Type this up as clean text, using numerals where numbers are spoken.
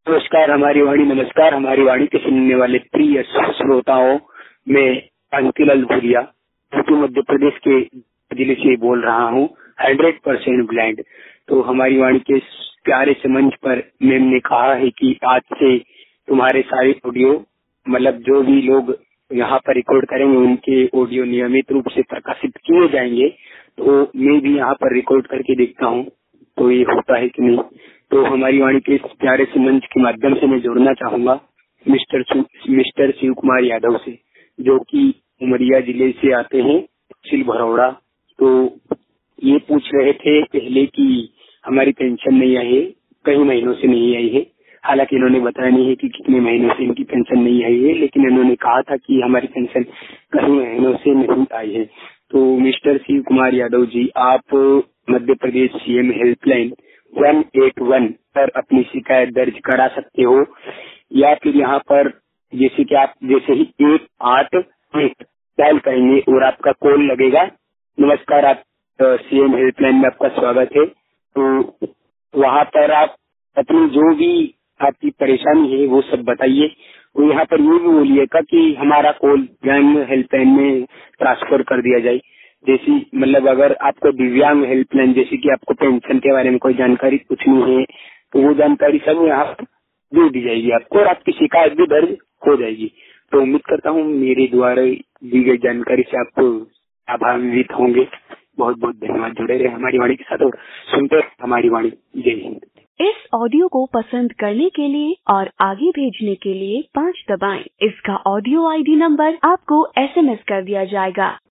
नमस्कार हमारी वाणी, नमस्कार हमारी वाणी के सुनने वाले प्रिय श्रोताओं। मैं अंकिलाल भूरिया मध्य प्रदेश के जिले से बोल रहा हूँ, 100% ब्लाइंड। तो हमारी वाणी के प्यारे से मंच पर मैम ने कहा है कि आज से तुम्हारे सारे ऑडियो, मतलब जो भी लोग यहाँ पर रिकॉर्ड करेंगे उनके ऑडियो नियमित रूप से प्रकाशित किए जाएंगे। तो मैं भी यहाँ पर रिकॉर्ड करके देखता हूँ तो ये होता है कि नहीं। तो हमारी वाणी के इस प्यारे से मंच के माध्यम से मैं जोड़ना चाहूंगा मिस्टर शिव कुमार यादव से, जो कि उमरिया जिले से आते हैं, तहसील भरौड़ा। तो ये पूछ रहे थे पहले कि हमारी पेंशन नहीं आई है, कई महीनों से नहीं आई है। हालांकि इन्होंने बताया नहीं है कि कितने महीनों से इनकी पेंशन नहीं आई है, लेकिन इन्होंने कहा था कि हमारी पेंशन कई महीनों से नहीं आई है। तो मिस्टर शिव कुमार यादव जी, आप मध्य प्रदेश सीएम हेल्पलाइन 181 पर अपनी शिकायत दर्ज करा सकते हो, या फिर यहाँ पर जैसे कि आप जैसे ही 181 डायल करेंगे और आपका कॉल लगेगा। नमस्कार, आप सीएम हेल्पलाइन में आपका स्वागत है। तो वहाँ पर आप अपनी जो भी आपकी परेशानी है वो सब बताइए। और यहाँ पर ये भी बोलिएगा कि हमारा कॉल दिव्यांग हेल्पलाइन में ट्रांसफर कर दिया जाए। जैसी मतलब अगर आपको दिव्यांग हेल्पलाइन, जैसे कि आपको पेंशन के बारे में कोई जानकारी पूछनी है तो वो जानकारी सब यहाँ दे दी जाएगी आपको, और आपकी शिकायत भी दर्ज हो जाएगी। तो उम्मीद करता हूँ मेरे द्वारा दी गई जानकारी से आप लाभान्वित होंगे। बहुत बहुत धन्यवाद। जुड़े रहे हमारी वाणी के साथ और सुनते रहे हमारी वाणी। जय हिंद। इस ऑडियो को पसंद करने के लिए और आगे भेजने के लिए 5 दबाएं। इसका ऑडियो आईडी नंबर आपको SMS कर दिया जाएगा।